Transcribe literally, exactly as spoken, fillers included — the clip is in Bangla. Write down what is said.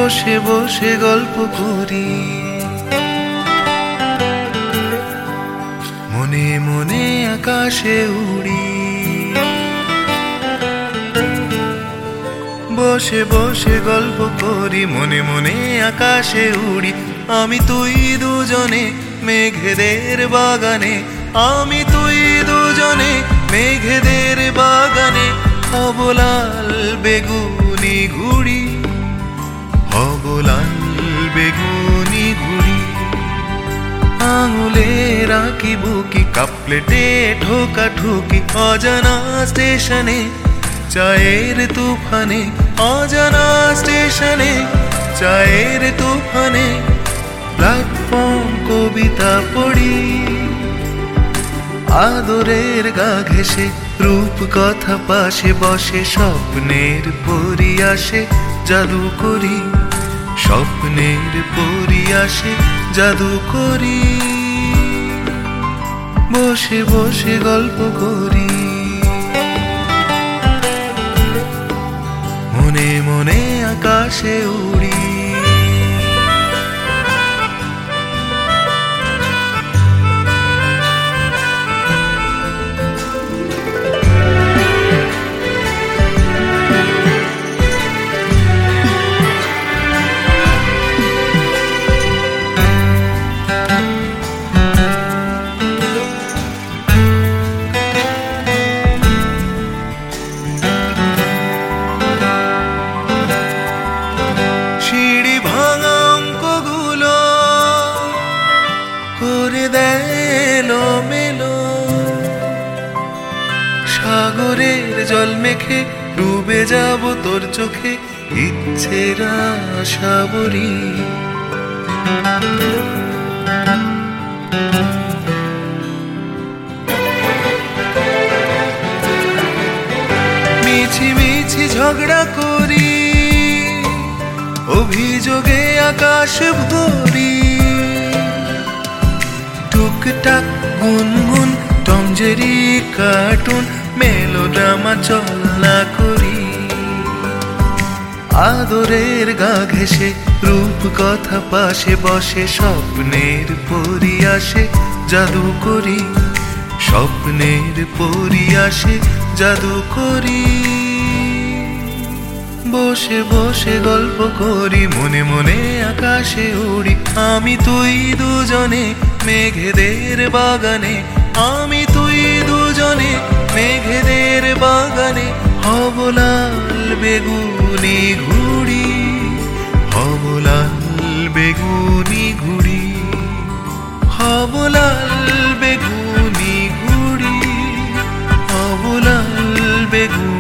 বসে বসে গল্প করি, মনে মনে আকাশে উড়ি। বসে বসে গল্প করি, মনে মনে আকাশে উড়ি। আমি তুই দুজনে মেঘেদের বাগানে, আমি তুই দুজনে মেঘেদের বাগানে। হব লাল বেগুনি ঘুড়ি, হব লাল বেগুনি ঘুড়ি। আঙুলে রাখি বুকি, কাপ প্লেটে ঠোকা ঠুকি। অজানা স্টেশনে চায়ের তুফানে, অজানা স্টেশনে চায়ের তুফানে। প্ল্যাটফর্ম কবিতা পড়ি, আদরের গা ঘেঁষে রূপ কথা পাশে বসে। স্বপ্নের পরি আসে জাদু করি, স্বপ্নের পরি আসে জাদু করি। বসে বসে গল্প করি, মনে মনে আকাশে উড়ি। সাগরের জল মেখে ডুবে যাব তোর চোখে, ইচ্ছের আশা বরি। মিছি মিছি ঝগড়া করি, অভিযোগে আকাশ ভরি। টুকটাক গুনগুন টম জেরি কার্টুন, মেলোড্রামা চলনা করি। আদরের গা ঘেঁষে রূপ কথা পাশে বসে। স্বপ্নের পরি আসে জাদু করি, স্বপ্নের পরি আসে জাদু করি। বসে বসে গল্প করি, মনে মনে আকাশে উড়ি। আমি তুই দুজনে মেঘেদের বাগানে, আমি তুই দুজনে মেঘেদের বাগানে। হব লাল বেগুনি ঘুড়ি, হব লাল বেগুনি ঘুড়ি, হব লাল বেগুনি ঘুড়ি, হব লাল বেগুনি।